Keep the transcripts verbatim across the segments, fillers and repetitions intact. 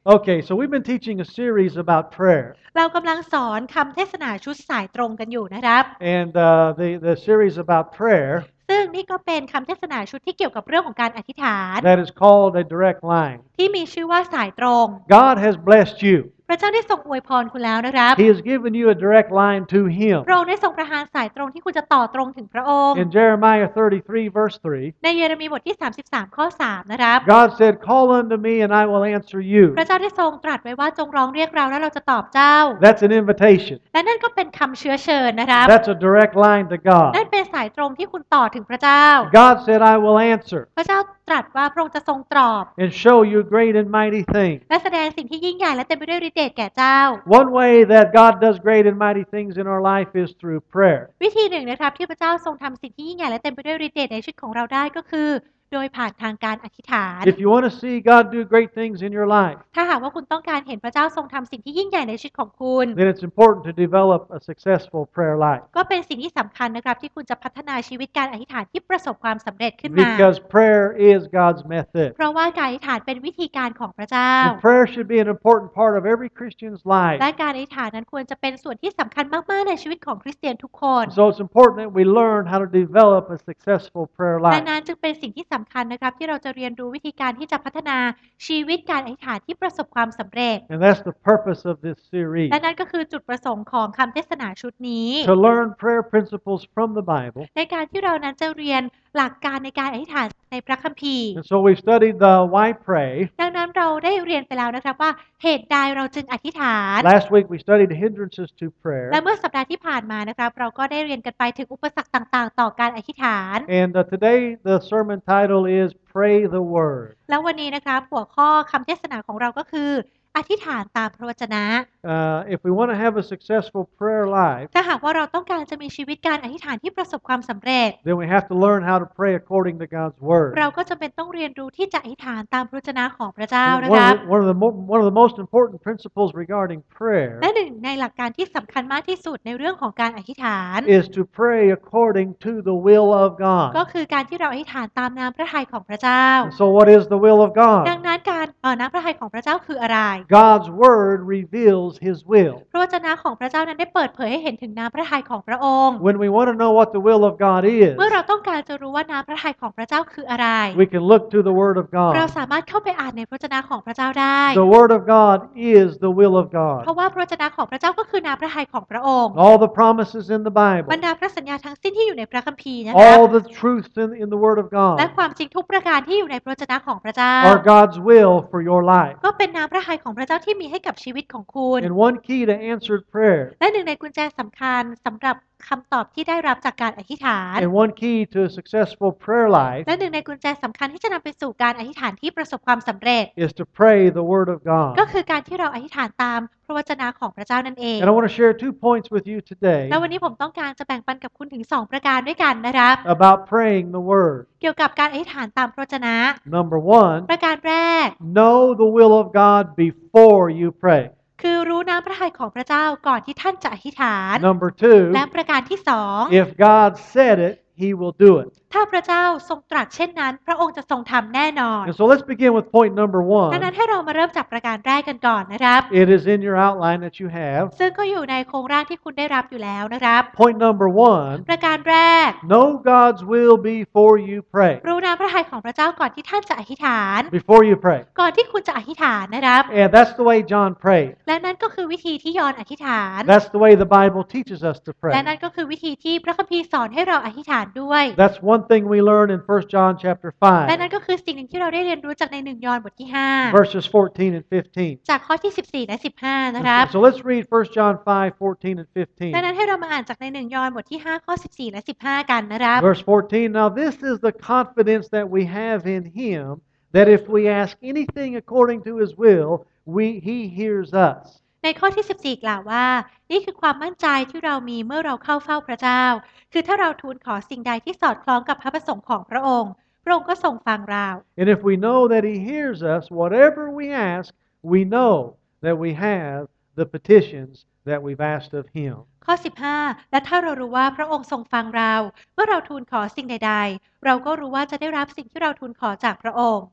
Okay, so we've been teaching a series about prayer. เรากำลังสอนคำเทศนาชุดสายตรงกันอยู่นะครับ And uh, the, the series about prayer ซึ่งนี่ก็เป็นคำเทศนาชุดที่เกี่ยวกับเรื่องของการอธิษฐาน that is called a direct line. ที่มีชื่อว่าสายตรง God has blessed you. พระเจ้าได้ทรงอวยพรคุณแล้วนะครับ He has given you a direct line to Him. พระองค์ได้ทรงประทานสายตรงที่คุณจะต่อตรงถึงพระองค์ In Jeremiah thirty-three, verse three, ในเยเรมีบทที่สามสิบสามข้อสามนะครับ God said, Call unto me and I will answer you. พระเจ้าได้ทรงตรัสไว้ว่าจงร้องเรียกเราแล้วเราจะตอบเจ้า That's an invitation. และนั่นก็เป็นคำเชื้อเชิญนะครับ That's a direct line to นั่น God. เป็นสายตรงที่คุณต่อถึงพระเจ้า God said, I will answer พระเจ้าตรัสว่าพระองค์จะทรงตอบ and show you great and mighty things. และแสดงสิ่งที่ยิ่งใหญ่และเต็มไปด้วยฤทธิ์เดชแก่เจ้า One way that God does great and mighty things in our life is through prayer. วิธีหนึ่งนะครับที่พระเจ้าทรงทำสิ่งที่ยิ่งใหญ่และเต็มไปด้วยฤทธิ์เดชในชีวิตของเราได้ก็คือ โดยผ่านทางการอธิษฐาน If you want to see God do great things in your life, ถ้าหากว่าคุณต้องการเห็นพระเจ้าทรงทำสิ่งที่ยิ่งใหญ่ในชีวิตของคุณ then it's important to develop a successful prayer life. ก็เป็นสิ่งที่สำคัญนะครับที่คุณจะพัฒนาชีวิตการอธิษฐานที่ประสบความสำเร็จขึ้นมา Because prayer is God's method. เพราะว่าการอธิษฐานเป็นวิธีการของพระเจ้า And prayer should be an important part of every Christian's life. และการอธิษฐานนั้นควรจะเป็นส่วนที่สำคัญมากๆในชีวิตของคริสเตียนทุกคน So it's important that we learn how to develop a successful prayer ดัง life. นั้นจึงเป็นสิ่งที่สำคัญนะครับที่เราจะเรียนรู้วิธีการที่จะพัฒนาชีวิตการอธิษฐานที่ประสบความสำเร็จ And that's the purpose of this series. และนั่นก็คือจุดประสงค์ของคำเทศนาชุดนี้ To learn prayer principles from the Bible. ในการที่เรานั้นจะเรียนหลักการในการอธิษฐานในพระคัมภีร์ And so we've studied the why pray. ดังนั้นเราได้เรียนไปแล้วนะครับว่าเหตุใดเราจึงอธิษฐาน Last week we studied hindrances to และ prayer. เมื่อสัปดาห์ที่ผ่านมานะครับเราก็ได้เรียนกันไปถึงอุปสรรคต่างๆ ต่อการอธิษฐาน And uh, today the sermon title is Pray the Word. แล้ววันนี้นะครับหัวข้อคำเทศนาของเราก็คืออธิษฐานตามพระวจนะ Uh, if we want to have a successful prayer life, ถ้าหากว่าเราต้องการจะมีชีวิตการอธิษฐานที่ประสบความสำเร็จ then we have to learn how to pray according to God's Word. เราก็จำเป็นต้องเรียนรู้ที่จะอธิษฐานตามพระวจนะของพระเจ้า And นะ One ครับ of, the, one, of the mo- one of the most important principles regarding prayer และหนึ่งในหลักการที่สำคัญมากที่สุดในเรื่องของการอธิษฐาน is to pray according to the will of ก็ God. คือการที่เราอธิษฐานตามน้ำพระทัยของพระเจ้า And so what is the will of ดัง God? นั้นการเอ่อน้ำพระทัยของพระเจ้าคืออะไร God's Word reveals His will. พระวจนะของพระเจ้านั้นได้เปิดเผยให้เห็นถึงน้ำพระทัยของพระองค์ When we want to know what the will of God เมื่อ is, เราต้องการจะรู้ว่าน้ำพระทัยของพระเจ้าคืออะไร we can look to the Word of เรา God. สามารถเข้าไปอ่านในพระวจนะของพระเจ้าได้ The Word of God is the will of เพราะ God. ว่าพระวจนะของพระเจ้าก็คือน้ำพระทัยของพระองค์ All the promises in the บร Bible, รดาพระสัญญาทั้งสิ้นที่อยู่ในพระคัมภีร์นะครับ all the truths in, in the Word of และ God ความจริงทุกประการที่อยู่ในพระวจนะของพระเจ้า are God's will for your life. ก็เป็นน้ำพระทัยของพระเจ้าที่มีให้กับชีวิตของคุณ And one key to answered prayer และหนึ่งในกุญแจสำคัญสำหรับคำตอบที่ได้รับจากการอธิษฐาน and one key to a successful prayer life และหนึ่งในกุญแจสำคัญที่จะนำไปสู่การอธิษฐานที่ประสบความสำเร็จ is to pray the Word of ก็ God. คือการที่เราอธิษฐานตามพระวจนะของพระเจ้านั่นเอง And I want to share two points with you today แล้ววันนี้ผมต้องการจะแบ่งปันกับคุณถึงสองประการด้วยกันนะครับ about praying the Word. เกี่ยวกับการอธิษฐานตามพระวจนะ Number one, ประการแรก know the will of God before you pray. คือรู้น้ำพระทัยของพระเจ้าก่อนที่ท่านจะอธิษฐาน Number two, และประการที่สอง if God said it, He will do it. ถ้าพระเจ้าทรงตรัสเช่นนั้น พระองค์จะทรงทำแน่นอน And so let's begin with point number ดังนั้น one. ให้เรามาเริ่มจากประการแรกกันก่อนนะครับ It is in your outline that you have. ซึ่งก็อยู่ในโครงร่างที่คุณได้รับอยู่แล้วนะครับ Point number one, ประการแรก know God's will before you pray. รู้น้ำพระทัยของพระเจ้าก่อนที่ท่านจะอธิษฐาน Before you pray. ก่อนที่คุณจะอธิษฐานนะครับ And that's the way John prayed. และนั่นก็คือวิธีที่ยอห์นอธิษฐาน That's the way the Bible teaches us to และ pray. นั่นก็คือวิธีที่พระคัมภีร์สอนให้เราอธิษฐานด้วย That's one thing we learn in First John chapter และ five, นั่นก็คือสิ่งหนึ่งที่เราได้เรียนรู้จากในหนึ่งยอห์นบทที่ห้า verses fourteen and fifteen. จากข้อที่สิบสี่และสิบห้านะครับ So let's read First John five, fourteen and fifteen. ดังนั้นให้เรามาอ่านจากในหนึ่งยอห์นบทที่ห้าข้อสิบสี่และสิบห้ากันนะครับ Verse fourteen, now this is the confidence that we have in Him, that if we ask anything according to His will, we, He hears us. ในข้อที่สิบสี่กล่าวว่านี่คือความมั่นใจที่เรามีเมื่อเราเข้าเฝ้าพระเจ้าคือถ้าเราทูลขอสิ่งใดที่สอดคล้องกับพระประสงค์ของพระองค์พระองค์ก็ทรงฟังเรา And if we know that He hears us, whatever we ask, we know that we have the petitions that we've asked of Him. ข้อสิบห้าและถ้าเรารู้ว่าพระองค์ทรงฟังเราเมื่อเราทูลขอสิ่งใดๆเราก็รู้ว่าจะได้รับสิ่งที่เราทูลขอจากพระองค์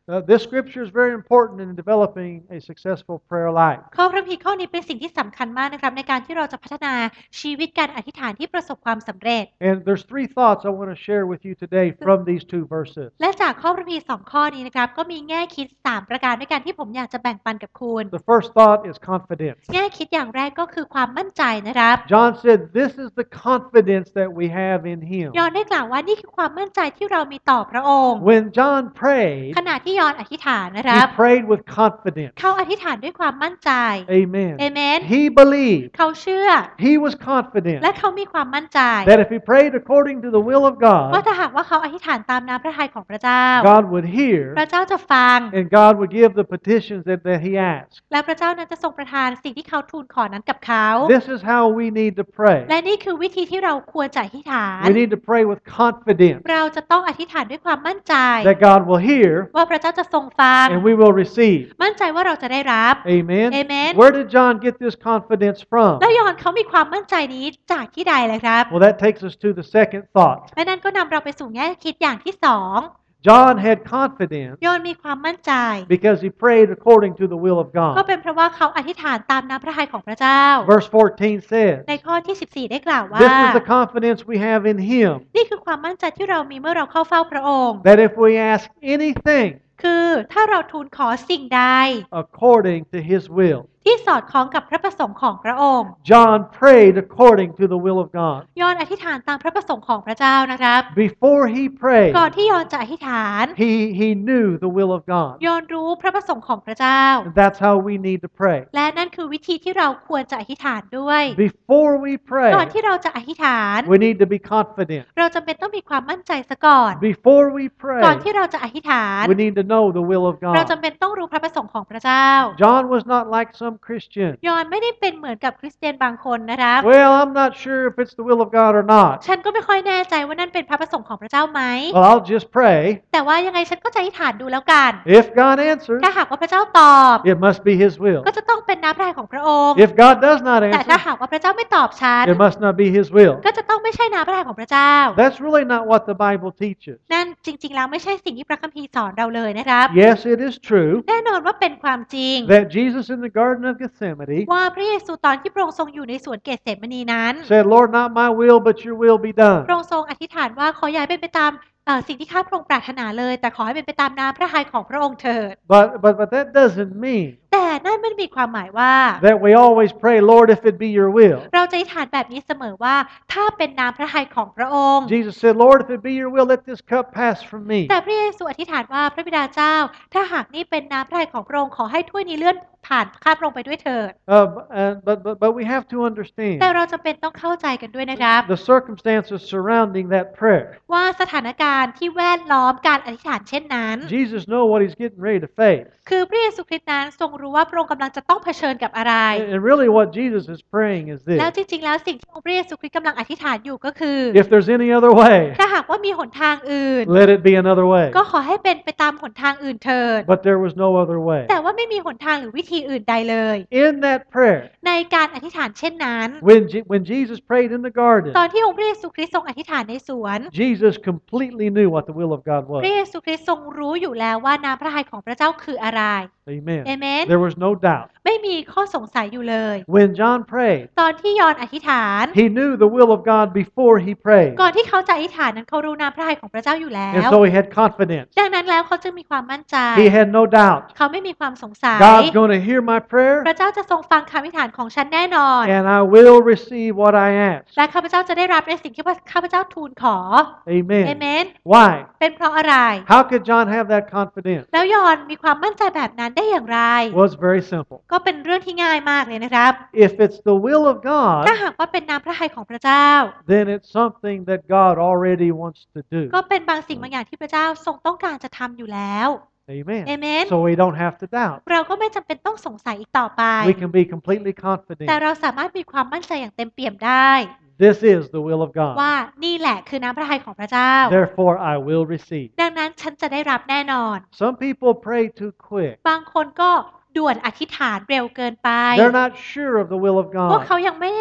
Uh, this scripture is very important in developing a successful prayer life. ข้อพระคัมภีร์ข้อนี้เป็นสิ่งที่สำคัญมากนะครับในการที่เราจะพัฒนาชีวิตการอธิษฐานที่ประสบความสำเร็จ And there's three thoughts I want to share with you today from these two verses. และจากข้อพระคัมภีร์สองข้อนี้นะครับก็มีแง่คิดสามประการด้วยกันที่ผมอยากจะแบ่งปันกับคุณ The first thought is confidence. แง่คิดอย่างแรกก็คือความมั่นใจนะครับ John said, "This is the confidence that we have in Him." ยอห์นได้กล่าวว่านี่คือความมั่นใจที่เรามีต่อพระองค์ When John prayed, ขณะที่ยอห์นอธิษฐานนะครับ he prayed with confidence. เขาอธิษฐานด้วยความมั่นใจ Amen. เอเมน He believed. เขาเชื่อ He was confident และเขามีความมั่นใจ that if he prayed according to the will of ว่า God, ถ้าหากว่าเขาอธิษฐานตามน้ำพระทัยของพระเจ้า God would hear พระเจ้าจะฟัง and God would give the petitions that, that he asked. และพระเจ้านั้นจะทรงประทานสิ่งที่เขาทูลขอนั้นกับเขา This is how we need to pray. และนี่คือวิธีที่เราควรจะอธิษฐาน We need to pray with confidence เราจะต้องอธิษฐานด้วยความมั่นใจ that God will hear ว่าพระเจ้าจะทรงฟัง and we will receive. มั่นใจว่าเราจะได้รับ Amen. Amen. Where did John get this confidence from? แล้วยอห์นเขามีความมั่นใจนี้จากที่ใดเลยครับ Well, that takes us to the second thought. และนั่นก็นำเราไปสู่แง่คิดอย่างที่สอง John had confidence ยอห์นมีความมั่นใจ because he prayed according to the will of ก็ God. เป็นเพราะว่าเขาอธิษฐานตามน้ำพระทัยของพระเจ้า Verse fourteen ใน says, ข้อที่สิบสี่ได้กล่าวว่า "This is the confidence we have in Him, นี่คือความมั่นใจที่เรามีเมื่อเราเข้าเฝ้าพระองค์ that if we ask anything คือถ้าเราทูลขอสิ่งใด according to His will." ที่สอดคล้องกับพระประสงค์ของพระองค์ John prayed according to the will of God. ยอห์นอธิษฐานตามพระประสงค์ของพระเจ้านะครับ Before he prayed, ก่อนที่ยอห์นจะอธิษฐาน he, he knew the will of God. ยอห์นรู้พระประสงค์ของพระเจ้า And that's how we need to pray. และนั่นคือวิธีที่เราควรจะอธิษฐานด้วย Before we ก่อน pray, ที่เราจะอธิษฐาน we need to be confident. เราจำเป็นต้องมีความมั่นใจซะก่อน Before we ก่อน pray, ที่เราจะอธิษฐาน we need to know the will of เรา God. จำเป็นต้องรู้พระประสงค์ของพระเจ้า John was not like some Christian. ยอห์นไม่ได้เป็นเหมือนกับคริสเตียนบางคนนะครับ Well, I'm not sure if it's the will of God or not. ฉันก็ไม่ค่อยแน่ใจว่านั่นเป็นพระประสงค์ของพระเจ้าไหม Well, I'll just pray. แต่ว่ายังไงฉันก็จะอธิษฐานดูแล้วกัน If God answers, ถ้าหากว่าพระเจ้าตอบ it must be His will. ก็จะต้องเป็นน้ำพระทัยของพระองค์ If God does not แต่ถ้า answer, หากว่าพระเจ้าไม่ตอบฉัน it must not be His will. ก็จะต้องไม่ใช่น้ำพระทัยของพระเจ้า That's really not what the Bible teaches. นั่นจริงๆแล้วไม่ใช่สิ่งที่พระคัมภีร์สอนเราเลยนะครับ Yes, it is true แน่นอนว่าเป็นความจริง that Jesus in the Garden of Gethsemane ว่าพระเยซูตอนที่พระองค์ทรงอยู่ในสวนเกตเสมณีนั้น said, "Lord, not my will, but your will be พ done." ระองค์ทรงอธิษฐานว่าขออย่าให้เป็นไปตามเอ่อสิ่งที่ข้าพระองค์ปรารถนาเลย แต่ขอให้เป็นไปตามน้ำพระทัยของพระองค์เถิด But but but that doesn't mean แต่นั่นไม่ได้มีความหมายว่า that we always pray, "Lord, if it be your will." เราจะอธิษฐานแบบนี้เสมอว่าถ้าเป็นน้ำพระทัยของพระองค์ Jesus said, "Lord, if it be your will, let this cup pass from me." แต่พระเยซูอธิษฐานว่าพระบิดาเจ้า ถ้าหากนี่เป็นน้ำพระทัยของพระองค์ขอให้ถ้วยนี้เลื่อนผ่านข้าพระองค์ไปด้วยเถิด Uh, and, but but but we have to แต่ understand เราจำเป็นต้องเข้าใจกันด้วยนะครับ the circumstances surrounding that prayer. ว่าสถานการณ์ที่แวดล้อมการอธิษฐานเช่นนั้น Jesus know what he's getting ready to face. คือพระเยซูคริสต์นั้นทรงรู้ว่าพระองค์กำลังจะต้องเผชิญกับอะไร And and really, what Jesus is praying is แล้ว this: จริงๆแล้วสิ่งที่องค์พระเยซูคริสต์กำลังอธิษฐานอยู่ก็คือ if there's any other way, ถ้าหากว่ามีหนทางอื่น let it be another way. ก็ขอให้เป็นไปตามหนทางอื่นเถิด But there was no other way. แต่ว่าไม่มีหนทางหรือวิธีอื่นใดเลย In that prayer, ในการอธิษฐานเช่นนั้น when Je- when Jesus prayed in the garden, ตอนที่องค์พระเยซูคริสต์ทรงอธิษฐานในสวน Jesus completely knew what the will of God พระ was. เยซูคริสต์ทรงรู้อยู่แล้วว่าน้ำพระทัยของพระเจ้าคืออะไร Amen. เอเมน There was no doubt. ไม่มีข้อสงสัยอยู่เลย When John prayed, ตอนที่ยอห์นอธิษฐาน he knew the will of God before he prayed. ก่อนที่เขาจะอธิษฐานนั้นเขารู้น้ำพระทัยของพระเจ้าอยู่แล้ And ว so he had confidence. ดังนั้นแล้วเขาจึงมีความมั่นใจ He had no doubt. เขาไม่มีความสงสัย God's going to hear my พ prayer, ระเจ้าจะทรงฟังคำอธิษฐานของฉันแน่นอน and I will receive what I ask. และข้าพเจ้าจะได้รับในสิ่งที่ข้าพเจ้าทูลขอ เอ Amen. เมน Why? เป็นเพราะอะไร How could John have that confidence? แล้วยอห์นมีความมั่นใจแบบนั้นได้อย่างไร Well, it's very simple. ก็เป็นเรื่องที่ง่ายมากเลยนะครับ If it's the will of ถ้า God, หากว่าเป็นน้ำพระทัยของพระเจ้า then it's something that God already wants to do. ก็เป็นบางสิ่งบางอย่างที่พระเจ้าทรงต้องการจะทำอยู่แล้ว Amen. Amen. So we don't have to doubt. เราก็ไม่จำเป็นต้องสงสัยอีกต่อไป We can be completely แต่ confident. เราสามารถมีความมั่นใจอย่างเต็มเปี่ยมได้ This is the will of God. ว่านี่แหละคือน้ำพระทัยของพระเจ้า Therefore, I will receive. ดังนั้นฉันจะได้รับแน่นอน Some people pray too quick. บางคนก็ด่วนอธิษฐานเร็วเกินไป They're not sure of the will of พวก God. เขายังไม่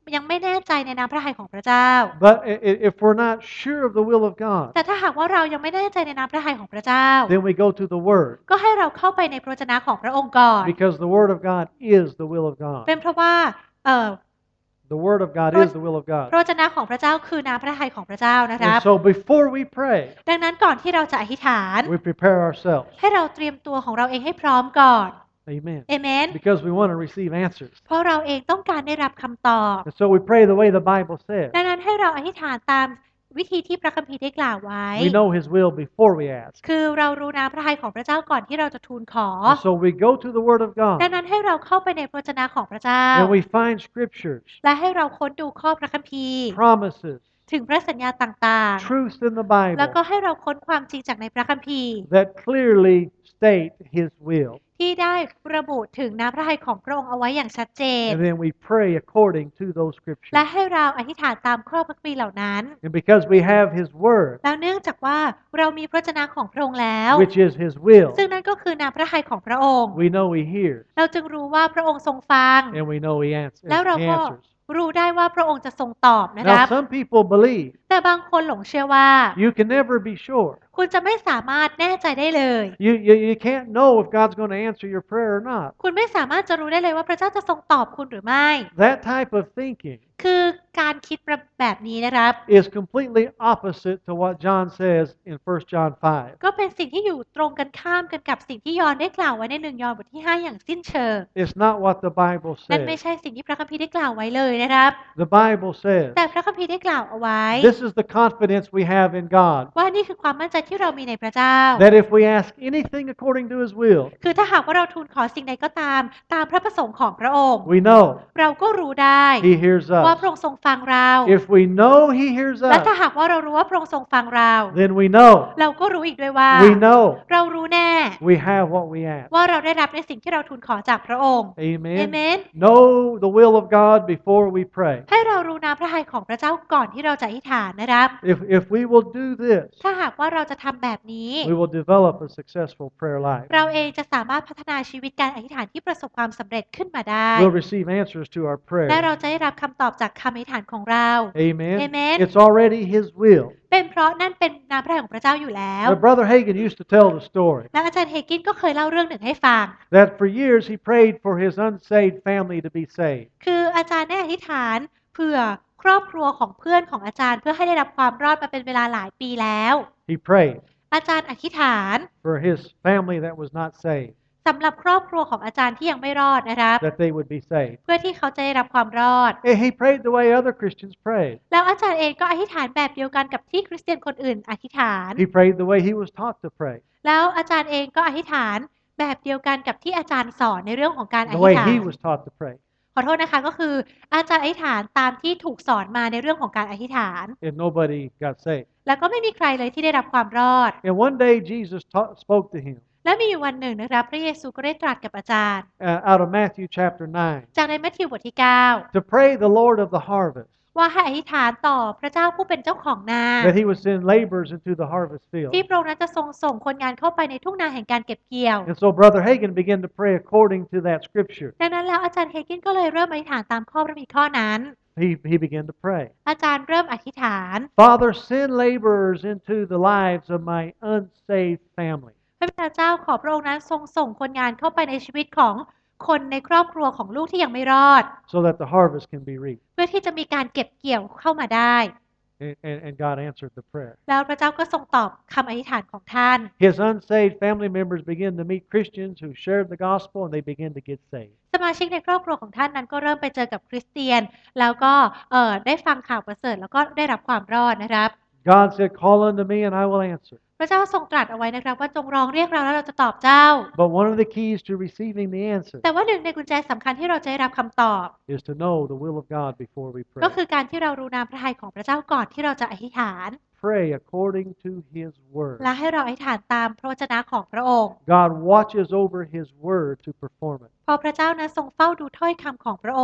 ยังไม่แน่ใจในน้ำพระทัยของพระเจ้า But if we're not sure of the will of God, แต่ถ้าหากว่าเรายังไม่แน่ใจในน้ำพระทัยของพระเจ้า then we go to the Word. ก็ให้เราเข้าไปในพระวจนะของพระองค์ก่อน Because the Word of God is the will of God. เป็นเพราะว่าเอ่อ The Word of God is the will of พ God. ระวจนะของพระเจ้าคือน้ำพระทัยของพระเจ้านะครับ And so before we pray, ดังนั้นก่อนที่เราจะอธิษฐาน we prepare ourselves. ให้เราเตรียมตัวของเราเองให้พร้อมก่อน Amen. เอเมน Because we want to receive answers. เพราะเราเองต้องการได้รับคำตอบ And so we pray the way the Bible says. ดังนั้นให้เราอธิษฐานตามวิธีที่พระคัมภีร์ได้กล่าวไว้ We know His will before we ask. คือเรารู้น้ำพระทัยของพระเจ้าก่อนที่เราจะทูลขอ And so we go to the Word of ดัง God นั้นให้เราเข้าไปในพระวจนะของพระเจ้า and we find scriptures, และให้เราค้นดูข้อพระคัมภีร์ promises, ถึงพระสัญญาต่าง truths in the ๆ แล้วก็ Bible ให้เราค้นความจริงจากในพระคัมภีร์ that clearly state His will. ที่ได้ระบุถึงน้ำพระทัยของพระองค์เอาไว้อย่างชัดเจน And then we pray according to those และ scriptures. ให้เราอธิษฐานตามข้อพระคัมภีร์เหล่านั้น And because we have His Word, แล้วเนื่องจากว่าเรามีพระวจนะของพระองค์แล้ว which is His will, ซึ่งนั่นก็คือน้ำพระทัยของพระองค์ we know He hears เราจึงรู้ว่าพระองค์ทรงฟัง and we know He answers. แล้วเรา He ก็ answers. รู้ได้ว่าพระองค์จะทรงตอบนะครับ Now, some people believe แต่บางคนหลงเชื่อว่า you can never be sure. คุณจะไม่สามารถแน่ใจได้เลย You, you, you can't know if God's going to answer your prayer or not. คุณไม่สามารถจะรู้ได้เลยว่าพระเจ้าจะทรงตอบคุณหรือไม่ That type of thinking คือการคิดแบบนี้นะครับ is completely opposite to what John says in First John five. ก็เป็นสิ่งที่อยู่ตรงกันข้ามกันกับสิ่งที่ยอห์นได้กล่าวไว้ในหนึ่งยอห์นบทที่ห้าอย่างสิ้นเชิง It's not what the Bible นั่นไม่ says. ใช่สิ่งที่พระคัมภีร์ได้กล่าวไว้เลยนะครับ The Bible says แต่พระคัมภีร์ได้กล่าวเอาไว้ this is the confidence we have in God ว่านี่คือความมั่นใจที่เรามีในพระเจ้า that if we ask anything according to His will, คือถ้าหากว่าเราทูลขอสิ่งใดก็ตามตามพระประสงค์ของพระองค์ we know เราก็รู้ได้ He hears ว่าพระ us. องค์ทรงฟังเรา If we know He hears และถ้า us, หากว่าเรารู้ว่าพระองค์ทรงฟังเรา then we know, เราก็รู้อีกด้วยว่า we know เรารู้แน่ we have what we ask. ว่าเราได้รับในสิ่งที่เราทูลขอจากพระองค์ เอ Amen. เมน Know the will of God before we pray. ให้เรารู้น้ำพระทัยของพระเจ้าก่อนที่เราจะอธิษฐานนะครับ If, if we will do this, ถ้าหากว่าเราจะทำแบบนี้ we will develop a successful prayer life. เราเองจะสามารถพัฒนาชีวิตการอธิษฐานที่ประสบความสำเร็จขึ้นมาได้ We'll receive answers to our และ prayers. เราจะได้รับคำตอบจากคำอธิษฐานของเรา Amen. Amen. It's already His will. เป็นเพราะนั่นเป็นน้ำพระทัยของพระเจ้าอยู่แล้ว But Brother Hagin used to tell the story และอาจารย์เฮกินก็เคยเล่าเรื่องหนึ่งให้ฟัง that for years he prayed for his unsaved family to be saved. คืออาจารย์ได้อธิษฐานเผื่อครอบครัวของเพื่อนของอาจารย์เพื่อให้ได้รับความรอดมาเป็นเวลาหลายปีแล้ว He prayed อาจารย์อธิษฐาน for his family that was not saved, สำหรับครอบครัวของอาจารย์ที่ยังไม่รอดนะครับ that they would be saved. เพื่อที่เขาจะได้รับความรอด And he prayed the way other Christians prayed. แล้วอาจารย์เองก็อธิษฐานแบบเดียวกันกับที่คริสเตียนคนอื่นอธิษฐาน He prayed the way he was taught to pray, แล้วอาจารย์เองก็อธิษฐานแบบเดียวกันกับที่อาจารย์สอนในเรื่องของการอ the ธิษ way ฐาน he was taught to pray. ขอโทษนะคะก็คืออาจารย์อธิษฐานตามที่ถูกสอนมาในเรื่องของการอธิษฐาน And nobody got saved. แล้วก็ไม่มีใครเลยที่ได้รับความรอด And one day Jesus taught, spoke to him และมีอยู่วันหนึ่งนะครับพระเยซูก็ได้ตรัสกับอาจารย์ uh, out of Matthew chapter nine จากในมัทธิวบทที่เก้า to pray the Lord of the harvest ว่าให้อธิษฐานต่อพระเจ้าผู้เป็นเจ้าของนา that he would send laborers into the harvest field. ที่พระองค์นั้นจะทรงส่งคนงานเข้าไปในทุ่งนาแห่งการเก็บเกี่ยว And so Brother Hagin began to pray according to that scripture. ดังนั้นแล้วอาจารย์เฮกินก็เลยเริ่มอธิษฐานตามข้อพระคัมภีร์ข้อนั้น He, he began to pray. อาจารย์เริ่มอธิษฐาน Father, send laborers into the lives of my unsaved family. พระบิดาเจ้าขอพระองค์นั้นทรงส่งคนงานเข้าไปในชีวิตของคนในครอบครัวของลูกที่ยังไม่รอด so that the harvest can be reaped. เพื่อที่จะมีการเก็บเกี่ยวเข้ามาได้ And, and, and God answered the prayer. แล้วพระเจ้าก็ทรงตอบคำอธิษฐานของท่าน His unsaved family members began to meet Christians who shared the gospel and they began to get saved. สมาชิกในครอบครัวของท่านนั้นก็เริ่มไปเจอกับคริสเตียน แล้วก็เอ่อได้ฟังข่าวประเสริฐแล้วก็ได้รับความรอดนะครับ God said, call unto me and I will answer. พระเจ้าทรงตรัสเอาไว้นะครับว่าจงร้องเรียกเราแล้วเราจะตอบเจ้า But one of the keys to receiving the answer แต่ว่าหนึ่งในกุญแจสำคัญที่เราจะได้รับคำตอบ is to know the will of God before we ก็ pray. คือการที่เรารู้นามพระทัยของพระเจ้าก่อนที่เราจะอธิษฐาน Pray according to His word. และให้เราอธิษฐานตามพระวจนะของพระองค์ God watches over His word to perform it. เพราะพระเจ้านั้นทรงเฝ้าดูถ้อยคำของพระองค์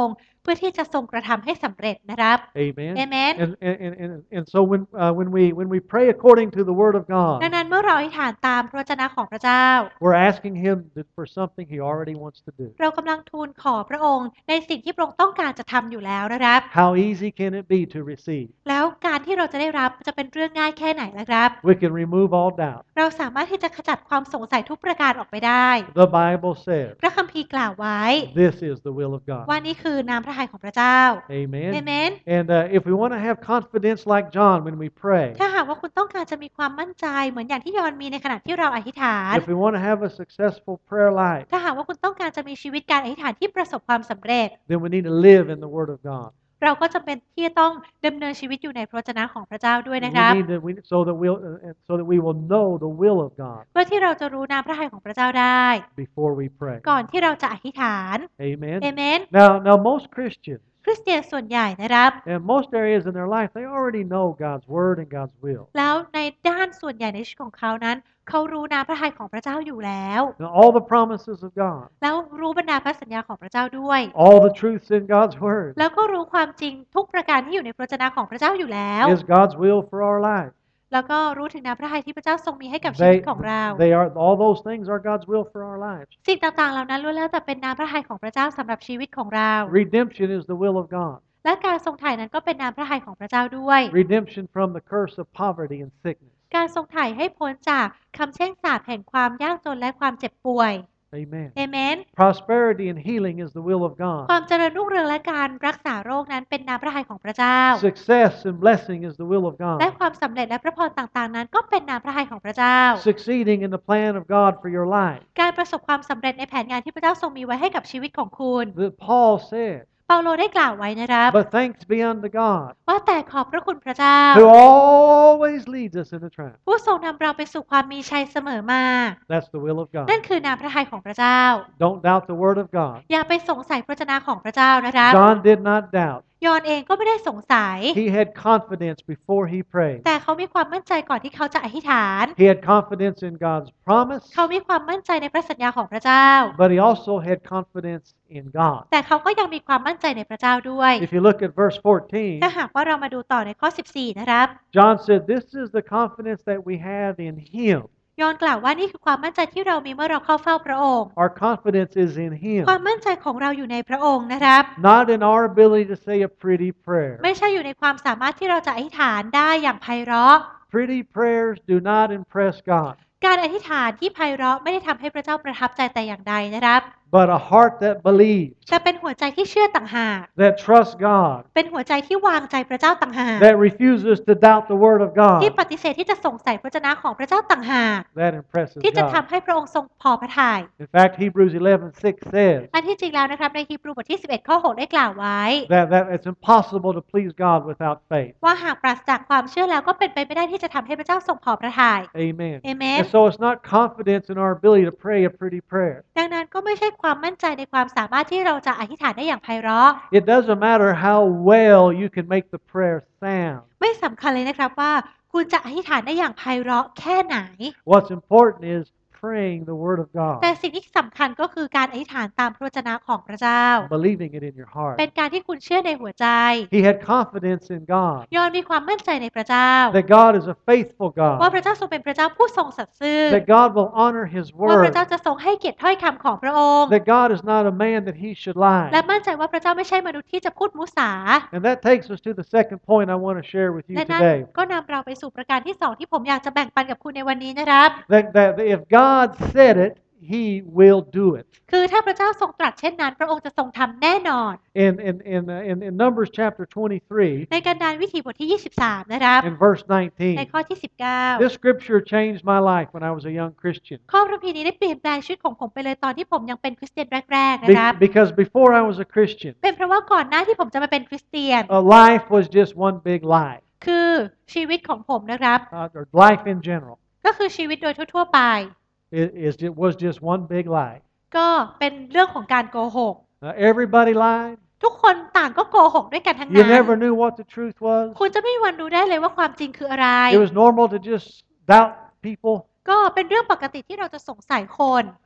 พื่อที่จะทรงกระทำให้สำเร็จนะครับ Amen. Amen. And and and and, and so when uh, when we when we pray according to the Word of ดัง God, นั้นเมื่อเราอธิษฐานตามพระวจนะของพระเจ้า we're asking Him to- for something He already wants to do. เรากำลังทูลขอพระองค์ในสิ่งที่พระองค์ต้องการจะทำอยู่แล้วนะครับ How easy can it be to receive? แล้วการที่เราจะได้รับจะเป็นเรื่องง่ายแค่ไหนล่ะครับ We can remove all doubt. เราสามารถที่จะขจัดความสงสัยทุกประการออกไปได้ The Bible says พระคัมภีร์กล่าวไว้ this is the will of ว่า God. นี่คือน้ำพระทัยของพระเจ้า Amen. Amen. And uh, if we want to have confidence like John when we pray, ถ้าหากว่าคุณต้องการจะมีความมั่นใจเหมือนอย่างที่ยอห์นมีในขณะที่เราอธิษฐาน if we want to have a successful prayer life, ถ้าหากว่าคุณต้องการจะมีชีวิตการอธิษฐานที่ประสบความสำเร็จ then we need to live in the Word of God. เราก็จำเป็นที่จะต้องดำเนินชีวิตอยู่ในพระวจนะของพระเจ้าด้วย We นะครับ need to, we, so that we'll uh, so that we will know the will of God เพื่อที่เราจะรู้น้ำพระทัยของพระเจ้าได้ before we pray. ก่อนที่เราจะอธิษฐาน Amen. เอเมน Now, now most Christians คริสเตียนส่วนใหญ่นะครับ in most areas in their life, they already know God's Word and God's will. แล้วในด้านส่วนใหญ่ในชีวิตของเขานั้น เขารู้น้ำพระทัยของพระเจ้าอยู่แล้ว Now, all the promises of God, แล้วรู้บรรดาพระสัญญาของพระเจ้าด้วย all the truths in God's Word แล้วก็รู้ความจริงทุกประการที่อยู่ในพระวจนะของพระเจ้าอยู่แล้ว is God's will for our life. แล้วก็รู้ถึงน้ำพระทัยที่พระเจ้าทรงมีให้กับชีวิต They, ของเรา they are all those things are God's will for our lives. สิ่งต่างๆเหล่านั้นล้วนแล้วแต่เป็นน้ำพระทัยของพระเจ้าสำหรับชีวิตของเรา Redemption is the will of God. และการทรงไถ่นั้นก็เป็นน้ำพระทัยของพระเจ้าด้วย Redemption from the curse of poverty and sickness. การทรงไถ่ให้พ้นจากคำแช่งสาปแห่งความยากจนและความเจ็บป่วย Amen. เอเมน Prosperity and healing is the will of ค God. วามเจริญรุ่งเรืองและการรักษาโรคนั้นเป็นน้ำพระทัยของพระเจ้า Success and blessing is the will of และ God. ความสำเร็จและพระพรต่างๆ นั้นก็เป็นน้ำพระทัยของพระเจ้า Succeeding in the plan of God for your life. การประสบความสำเร็จในแผนงานที่พระเจ้าทรงมีไว้ให้กับชีวิตของคุณ That Paul said, เปาโลได้กล่าวไว้นะครับ but thanks be unto God ว่าแต่ขอบพระคุณพระเจ้า who always leads us in the triumph. ผู้ทรงนำเราไปสู่ความมีชัยเสมอมา That's the will of นั่น God. คือน้ำพระทัยของพระเจ้า Don't doubt the word of God. อย่าไปสงสัยพระวจนะของพระเจ้านะครับ John did not doubt. ยอห์นเองก็ไม่ได้สงสัย He had confidence before he prayed. แต่เขามีความมั่นใจก่อนที่เขาจะอธิษฐาน He had confidence in God's promise, เขามีความมั่นใจในพระสัญญาของพระเจ้า but he also had confidence in God. แต่เขาก็ยังมีความมั่นใจในพระเจ้าด้วย If you look at verse fourteen, ถ้าหากว่าเรามาดูต่อในข้อ สิบสี่ นะครับ John said, this is the confidence that we have in him. ยอห์นกล่าวว่านี่คือความมั่นใจที่เรามีเมื่อเราเข้าเฝ้าพระองค์ Our confidence is in him, ความมั่นใจของเราอยู่ในพระองค์นะครับ not in our ability to say a pretty prayer. ไม่ใช่อยู่ในความสามารถที่เราจะอธิษฐานได้อย่างไพเราะ Pretty prayers do not impress God, การอธิษฐานที่ไพเราะไม่ได้ทำให้พระเจ้าประทับใจแต่อย่างใดนะครับ but a heart that believes, แต่เป็นหัวใจที่เชื่อต่างหาก that trusts God, เป็นหัวใจที่วางใจพระเจ้าต่างหาก that refuses to doubt the word of ที่ God, ปฏิเสธที่จะสงสัยพระวจนะของพระเจ้าต่างหาก that impresses ที่จะ God. ทำให้พระองค์ทรงพอพระทัย In fact, Hebrews eleven six says อันที่จริงแล้วนะครับในฮีบรูบทที่ สิบเอ็ด ข้อ หก ได้กล่าวไว้ that, that it's impossible to please God without faith. ว่าหากปราศจากความเชื่อแล้วก็เป็นไปไม่ได้ที่จะทำให้พระเจ้าทรงพอพระทัย Amen. Amen. And so it's not confidence in our ability to pray a pretty prayer. ดังนั้นก็ไม่ใช่ความมั่นใจในความสามารถที่เราจะอธิษฐานได้อย่างไพเราะ It doesn't matter how well you can make the prayer sound. ไม่สำคัญเลยนะครับว่าคุณจะอธิษฐานได้อย่างไพเราะแค่ไหน What's important is praying the word of แต่ God, สิ่งที่สำคัญก็คือการอธิษฐานตามพระวจนะของพระเจ้า believing it in your heart. เป็นการที่คุณเชื่อในหัวใจ He had confidence in God, ยอห์นมีความมั่นใจในพระเจ้า that God is a faithful ว่า God, พระเจ้าทรงเป็นพระเจ้าผู้ทรงสัตย์ซื่อ that God will honor His ว่าพ word, ระเจ้าจะทรงให้เกียรติถ้อยคำของพระองค์ that God is not a man that He should และ lie. มั่นใจว่าพระเจ้าไม่ใช่มนุษย์ที่จะพูดมุสา And that takes us to the second point I want to share with you และนั้น today. ก็นำเราไปสู่ประการที่สองที่ผมอยากจะแบ่งปันกับคุณในวันนี้นะครับ That, that if God said it, He will do it. คือถ้าพระเจ้าทรงตรัสเช่นนั้น พระองค์จะทรงทำแน่นอน In, in, in, uh, in, in Numbers chapter twenty-three, ในการดานวิถีบทที่ ยี่สิบสาม นะครับ in verse ใน nineteen, ข้อที่ สิบเก้า this scripture changed my life when I was a young Christian. ข้อพระพีร์นี้ได้เปลี่ยนแปลงชีวิตของผมไปเลยตอนที่ผมยังเป็นคริสเตียนแรกๆนะครับ Be- because before I was a Christian, เป็นเพราะว่าก่อนหน้าที่ผมจะมาเป็นคริสเตียน uh, life was just one big lie, คือชีวิตของผมนะครับ uh, or life in general. ก็คือชีวิตโดยทั่วๆไป It, is, it was just one big lie. ก็เป็นเรื่องของการโกหก Uh, everybody lied. ทุกคนต่างก็โกหกด้วยกันทั้ง You นั้น never knew what the truth was. คุณจะไม่มีวันรู้ได้เลยว่าความจริงคืออะไร It was normal to just doubt people. ก็เป็นเรื่องปกติที่เราจะสงสัยคน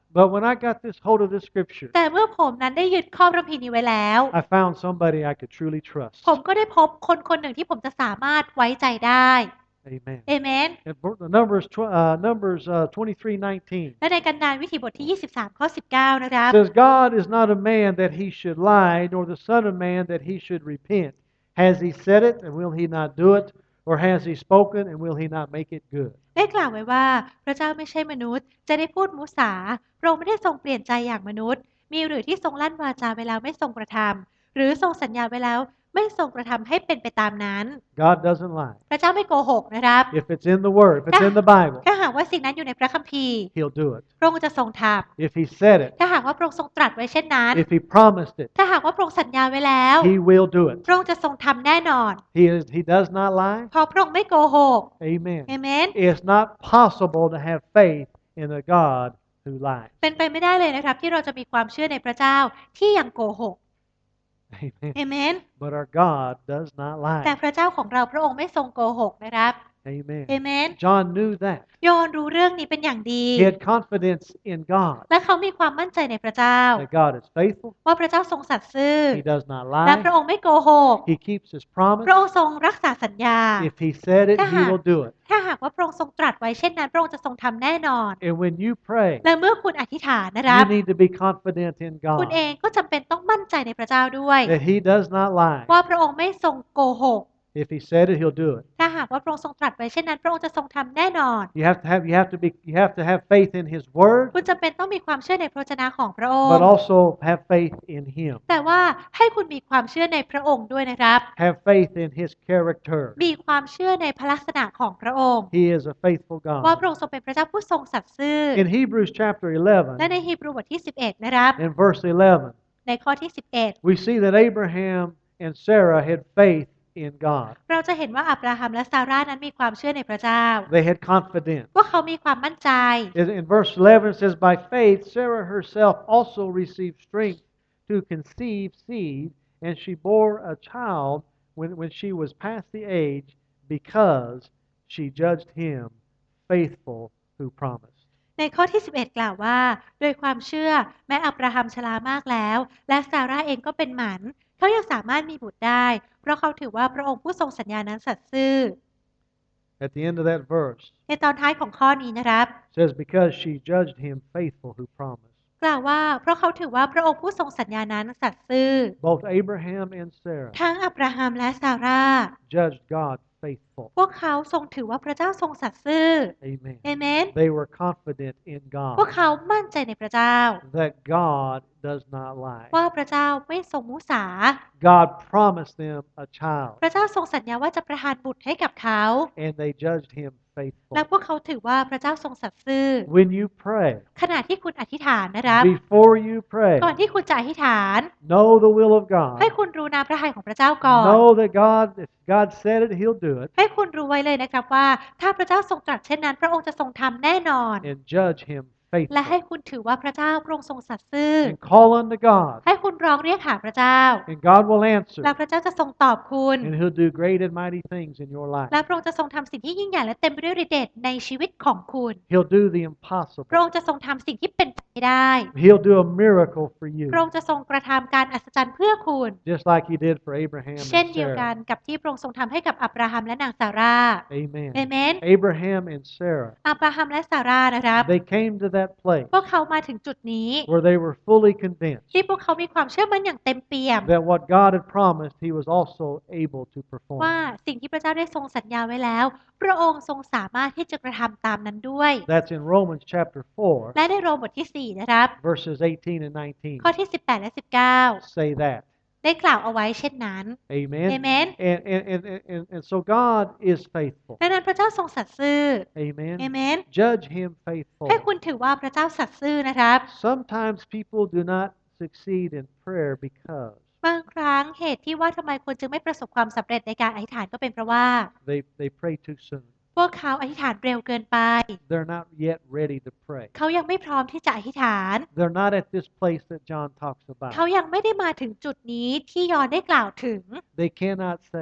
But when I got this hold of this scripture, แต่เมื่อผมนั้นได้ยึดข้อพระคัมภีร์นี้ไว้แล้ว I found somebody I could truly trust. ผมก็ได้พบคนคนหนึ่งที่ผมจะสามารถไว้ใจได้ Amen. เอเมน And the Numbers, tw- uh, Numbers uh, twenty-three nineteen และในกันดารวิถีบทที่ยี่สิบสามข้อสิบเก้านะครับ says, God is not a man that he should lie, nor the son of man that he should repent. Has he said it, and will he not do it? Or has he spoken, and will he not make it good? ได้กล่าวไว้ว่าพระเจ้าไม่ใช่มนุษย์จะได้พูดมุสาพระองค์ไม่ได้ทรงเปลี่ยนใจอย่างมนุษย์มีหรือที่ทรงลั่นวาจาไว้แล้วไม่ทรงกระทำหรือทรงสัญญาไว้แล้วไม่ทรงกระทำให้เป็นไปตามนั้น God doesn't lie. พระเจ้าไม่โกหกนะครับ If it's in the Word, if it's in the Bible, ถ้าหากว่าสิ่งนั้นอยู่ในพระคัมภีร์ he'll do it. พระองค์จะทรงท If he said it, ำถ้าหากว่าพระองค์ทรงตรัสไว้เช่นนั้น if he promised it, ถ้าหากว่าพระองค์สัญญาไว้แล้ว he will do it. พระองค์จะทรงทำแน่นอน He is, he does not lie. เพราะพระองค์ไม่โกหก Amen. เอเมน It's not possible to have faith in a God who lies. เป็นไปไม่ได้เลยนะครับที่เราจะมีความเชื่อในพระเจ้าที่ยังโกหก Amen. เอเมน But our God does not แต่ lie. พระเจ้าของเราพระองค์ไม่ทรงโกหกนะครับ Amen. เอเมน John knew that. โยนรู้เรื่องนี้เป็นอย่างดี He had confidence in God, และเขามีความมั่นใจในพระเจ้า that God is faithful. ว่าพระเจ้าทรงสัตย์ซื่อ He does not และพระ lie. องค์ไม่โกหก He keeps his promise. พระองค์ทรงรักษาสัญญา If he said it, he will do it. ถ้าหากว่าพระองค์ทรงตรัสไว้เช่นนั้นพระองค์จะทรงทำแน่นอน And when you pray, และเมื่อคุณอธิษฐานนะครับ you need to be confident in คุณ God, เองก็จำเป็นต้องมั่นใจในพระเจ้าด้วย that he does not lie. ว่าพระองค์ไม่ทรงโกหก If he said it, he'll do it. ถ้าหากว่าพระองค์ทรงตรัสไว้เช่นนั้นพระองค์จะทรงทำแน่นอน You have to have you have to be you have to have faith in his word, คุณจำเป็นต้องมีความเชื่อในพระวจนะของพระองค์ but also have faith in him. แต่ว่าให้คุณมีความเชื่อในพระองค์ด้วยนะครับ Have faith in his character. มีความเชื่อในพระลักษณะของพระองค์ He is a faithful ว่า God. พระองค์ทรงเป็นพระเจ้าผู้ทรงสัตย์ซื่อ In Hebrews chapter และ eleven, ในฮีบรูบทที่สิบเอ็ดนะครับ in verse eleven, ในข้อที่สิบเอ็ด we see that Abraham and Sarah had faith in God. เราจะเห็นว่าอับราฮัมและซาร่านั้นมีความเชื่อในพระเจ้า They had confidence. ว่าเขามีความมั่นใจ In in verse eleven, it says, By faith, Sarah herself also received strength to conceive seed, and she bore a child when, when she was past the age, because she judged him faithful who promised. ในข้อที่สิบเอ็ดกล่าวว่าโดยความเชื่อแม้อับราฮัมชรามากแล้ว และซาร่าเองก็เป็นหมันเขายังสามารถมีบุตรได้ เพราะเขาถือว่าพระองค์ผู้ทรงสัญญานั้นสัตย์ซื่อ At the end of that verse, ในตอนท้ายของข้อนี้นะครับ it says, Because she judged him faithful who promised. กล่าวว่าเพราะเขาถือว่าพระองค์ผู้ทรงสัญญานั้นสัตย์ซื่อ Both Abraham and Sarah ทั้งอับราฮัมและซาร่า judged God faithful. พวกเขาทรงถือว่าพระเจ้าทรงสัตย์ซื่อ Amen. เอเมน They were confident in พวก God เขามั่นใจในพระเจ้า that God does not lie. ว่าพระเจ้าไม่ทรงมุสา God promised them a child, พระเจ้าทรงสัญญาว่าจะประทานบุตรให้กับเขา and they judged him faithful. และพวกเขาถือว่าพระเจ้าทรงสัตย์ซื่อ When you pray, ขณะที่คุณอธิษฐานนะครับ before you pray, ก่อนที่คุณจะอธิษฐาน know the will of ให้ God. คุณรู้นาพระทัยของพระเจ้าก่อน Know that God, if God said it, He'll do it, ให้คุณรู้ไว้เลยนะครับว่า ถ้าพระเจ้าทรงตรัสเช่นนั้น พระองค์จะทรงทำแน่นอน and judge Him และให้ faithful. คุณถือว่าพระเจ้าพระองค์ทรงสัตย์ซื่อ And call unto God, ให้คุณร้องเรียกหาพระเจ้า and God will answer, และพระเจ้าจะทรงตอบคุณ and He'll do great and mighty things in your life. และพระองค์จะทรงทำสิ่งที่ยิ่งใหญ่และเต็มไปด้วยฤทธิ์เดชในชีวิตของคุณ He'll do the พระอง impossible. ค์จะทรงทำสิ่งที่เป็นไปไม่ได้ He'll do a miracle for you, พระองค์จะทรงกระทำการอัศจรรย์เพื่อคุณ just like He did for Abraham เช่น and เดียวกัน Sarah. กับที่พระองค์ทรงทำให้กับอับราฮัมและนางซาร่า Amen. เอเมน Abraham and Sarah, อับราฮัมและซาร่านะครับ they came to that place พวกเขามาถึงจุดนี้ where they were fully convinced ที่พวกเขามีความเชื่อมั่นอย่างเต็มเปี่ยม that what God had promised, He was also able to ว่า perform. สิ่งที่พระเจ้าได้ทรงสัญญาไว้แล้ว พระองค์ทรงสามารถที่จะกระทำตามนั้นด้วย That's in Romans chapter four, และในโรมบทที่สี่นะครับ verses eighteen and nineteen. ข้อที่สิบแปดและสิบเก้า Say that. ได้กล่าวเอาไว้เช่นนั้น Amen. เอเมน And, and, and, and, and so God is faithful. ดังนั้นพระเจ้าทรงสัตย์ซื่อ Amen. เอเมน Judge Him faithful. ให้คุณถือว่าพระเจ้าสัตย์ซื่อนะครับ Sometimes people do not succeed in prayer because บางครั้งเหตุที่ว่าทำไมคนจึงไม่ประสบความสำเร็จในการอธิษฐานก็เป็นเพราะว่า they, they pray too soon. พวกเขาอธิษฐานเร็วเกินไป They're not yet ready to pray. เขายังไม่พร้อมที่จะอธิษฐาน They're not at this place that John talks เขา about. ยังไม่ได้มาถึงจุดนี้ที่ยอห์นได้กล่าวถึง They cannot say,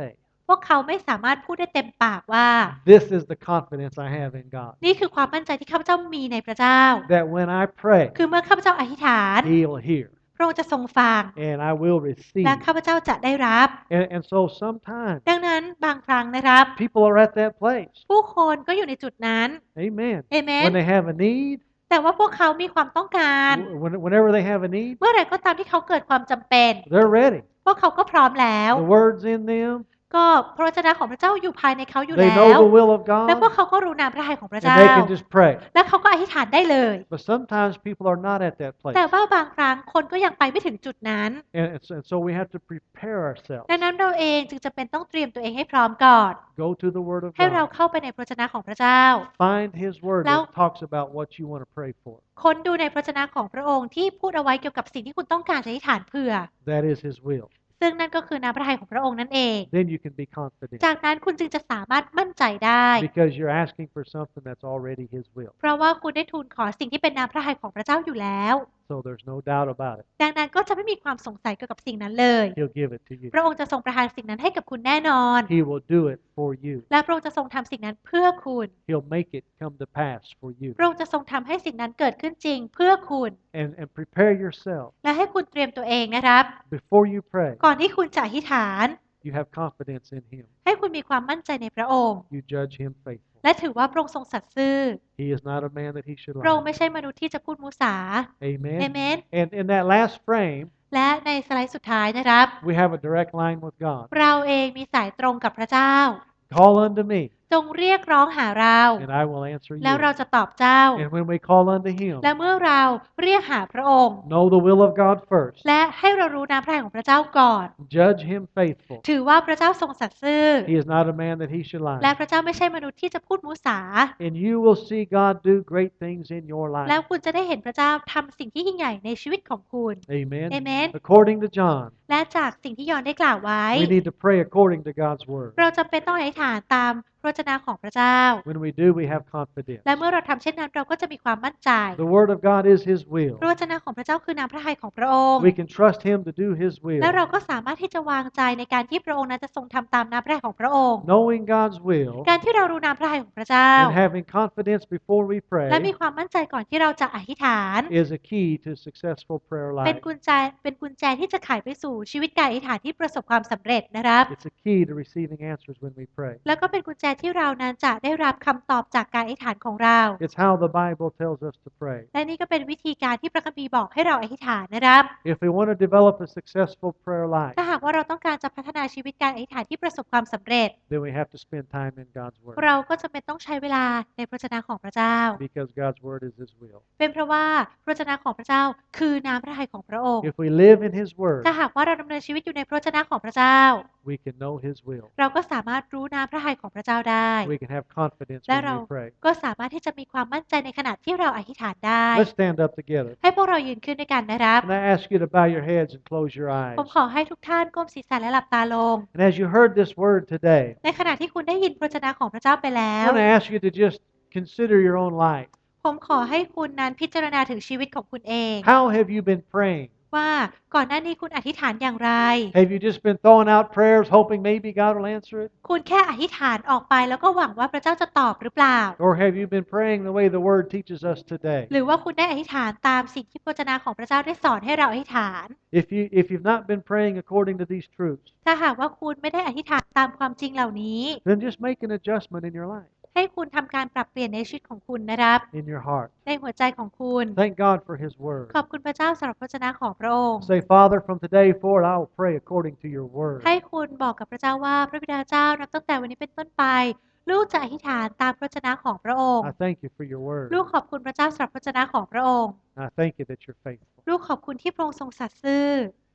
พวกเขาไม่สามารถพูดได้เต็มปากว่า This is the confidence I have in God. นี่คือความมั่นใจที่ข้าพเจ้ามีในพระเจ้า That when I pray, คือเมื่อข้าพเจ้าอธิษฐาน He'll hear. พระองค์จะทรงฟัง And I will receive. และข้าพเจ้าจะได้รับ And, and so sometimes ดังนั้นบางครั้งนะครับ people are at that place. ผู้คนก็อยู่ในจุดนั้น Amen. Amen. When they have a need, แต่ว่าพวกเขามีความต้องการ when, whenever they have a need, เมื่อไหร่ก็ตามที่เขาเกิดความจำเป็น they're ready. พวกเขาก็พร้อมแล้ว The words in them, ก็พระวจนะของพระเจ้าอยู่ภายในเขาอยู่ they แล้ know ว the will of และพวก God, เขาก็รู้นามพระทัยของพระ and เจ้า they can just pray. และเขาก็อธิษฐานได้เลย But sometimes people are not at that place. แต่ว่าบางครั้งคนก็ยังไปไม่ถึงจุดนั้น And, and so- and so we have to prepare ourselves. ดังนั้นเราเองจึงจะเป็นต้องเตรียมตัวเองให้พร้อมก่อน Go to the Word of ให้เรา God. เข้าไปในพระวจนะของพระเจ้า Find His Word Now- that talks about what you want to pray for. ค้นดูในพระวจนะของพระองค์ที่พูดเอาไว้เกี่ยวกับสิ่งที่คุณต้องการจะอธิษฐานเผื่อ That is His will. ซึ่งนั่นก็คือน้ำพระทัยของพระองค์นั่นเอง Then you can be confident จากนั้นคุณจึงจะสามารถมั่นใจได้ because you're asking for something that's already His will. เพราะว่าคุณได้ทูลขอสิ่งที่เป็นน้ำพระทัยของพระเจ้าอยู่แล้ว So there's no doubt about it. ดังนั้นก็จะไม่มีความสงสัยเกี่ยวกับสิ่งนั้นเลย He'll give it to you. พระองค์จะทรงประทานสิ่งนั้นให้กับคุณแน่นอน He will do it for you. และพระองค์จะทรงทำสิ่งนั้นเพื่อคุณ He'll make it come to pass for you. พระองค์จะทรงทำให้สิ่งนั้นเกิดขึ้นจริงเพื่อคุณ And, and prepare yourself และให้คุณเตรียมตัวเองนะครับ before you pray. ก่อนที่คุณจะอธิษฐาน You have confidence in Him. ให้คุณมีความมั่นใจในพระองค์ You judge Him faithful. และถือว่าพระองค์ทรงสัตย์ซื่อ He is not a man that He should พระองค์ lie. ไม่ใช่มนุษย์ที่จะพูดมุสา Amen. เอเมน And in that last frame, และในสไลด์สุดท้ายนะครับ we have a direct line with God. เราเองมีสายตรงกับพระเจ้า Call unto me, จงเรียกร้องหาเรา and I will answer แล้ว you. เราจะตอบเจ้า And when we call unto Him, และเมื่อเราเรียกหาพระองค์ know the will of God first. และให้เรารู้น้ำพระทัยของพระเจ้าก่อน Judge Him faithful. ถือว่าพระเจ้าทรงสัตย์ซื่อ He is not a man that He should และ lie. พระเจ้าไม่ใช่มนุษย์ที่จะพูดมุสา And you will see God do great things in your แล้ว life. คุณจะได้เห็นพระเจ้าทำสิ่งที่ยิ่งใหญ่ในชีวิตของคุณ Amen. Amen. According to John, และจากสิ่งที่ยอนได้กล่าวไว้ we need to pray according to God's word. เราจำเป็นต้องอธิษฐานตามพระวจนะของพระเจ้า When we do, we have confidence. และเมื่อเราทำเช่นนั้นเราก็จะมีความมั่นใจ The word of God is His will. พระวจนะของพระเจ้าคือน้ำพระทัยของพระองค์ We can trust Him to do His will. และเราก็สามารถที่จะวางใจในการที่พระองค์นั้นจะทรงทำตามน้ำพระทัยของพระองค์ Knowing God's will การที่เรารู้น้ำพระทัยของพระเจ้า and having confidence before we และมี pray ความมั่นใจก่อนที่เราจะอธิษฐาน is a key to successful prayer เป็น life. กุญแจเป็นกุญแจที่จะไขไปสู่ชีวิตการอธิษฐานที่ประสบความสำเร็จนะครับ It's a key to receiving answers when we pray. แล้วก็เป็นกุญแจที่เรานั้นจะได้รับคำตอบจากการอธิษฐานของเรา It's how the Bible tells us to pray. และนี่ก็เป็นวิธีการที่พระคัมภีร์บอกให้เราอธิษฐานนะครับ If we want to develop a successful prayer life, ถ้าหากว่าเราต้องการจะพัฒนาชีวิตการอธิษฐานที่ประสบความสำเร็จ then we have to spend time in God's word เราก็จะเป็นต้องใช้เวลาในพระวจนะของพระเจ้า because God's word is His will. เป็นเพราะว่าพระวจนะของพระเจ้าคือน้ำพระทัยของพระองค์ If we live in His word, ถ้าหากว่าเราดำเนินชีวิตอยู่ในพระวจนะของพระเจ้า we can know His will. เราก็สามารถรู้น้ำพระทัยของพระเจ้าได้ We can have confidence และ when เรา we pray. ก็สามารถที่จะมีความมั่นใจในขณะที่เราอธิษฐานได้ Let's stand up together. ให้พวกเรายืนขึ้นด้วยกันนะครับ And I ask you to bow your heads and close your eyes. ผมขอให้ทุกท่านก้มศีรษะและหลับตาลง And as you heard this word today, ในขณะที่คุณได้ยินพระวจนะของพระเจ้าไปแล้ I ว want to ask you to just consider your own life. ผมขอให้คุณนั้นพิจารณาถึงชีวิตของคุณเอง How have you been praying? ว่าก่อนหน้านี้คุณอธิษฐานอย่างไร Have you just been throwing out prayers hoping maybe God will answer it? คุณแค่อธิษฐานออกไปแล้วก็หวังว่าพระเจ้าจะตอบหรือเปล่า Or have you been praying the way the word teaches us today? หรือว่าคุณได้อธิษฐานตามสิ่งที่พระวจนะของพระเจ้าได้สอนให้เราอธิษฐาน If you if you've not been praying according to these truths, ถ้าหากว่าคุณไม่ได้อธิษฐานตามความจริงเหล่านี้ then just make an adjustment in your life, ให้คุณทำการปรับเปลี่ยนในชีวิตของคุณนะครับ in your heart. ในหัวใจของคุณ Thank God for His word. ขอบคุณพระเจ้าสำหรับพระวจนะของพระองค์ Say, Father, from today forward, I will pray according to your word. ให้คุณบอกกับพระเจ้าว่าพระบิดาเจ้านับตั้งแต่วันนี้เป็นต้นไป ลูกจะอธิษฐานตามพระวจนะของพระองค์ I thank you for your word. ลูกขอบคุณพระเจ้าสำหรับพระวจนะของพระองค์ I thank you that you're faithful. ลูกขอบคุณที่พระองค์ทรงสัตย์ซื่อ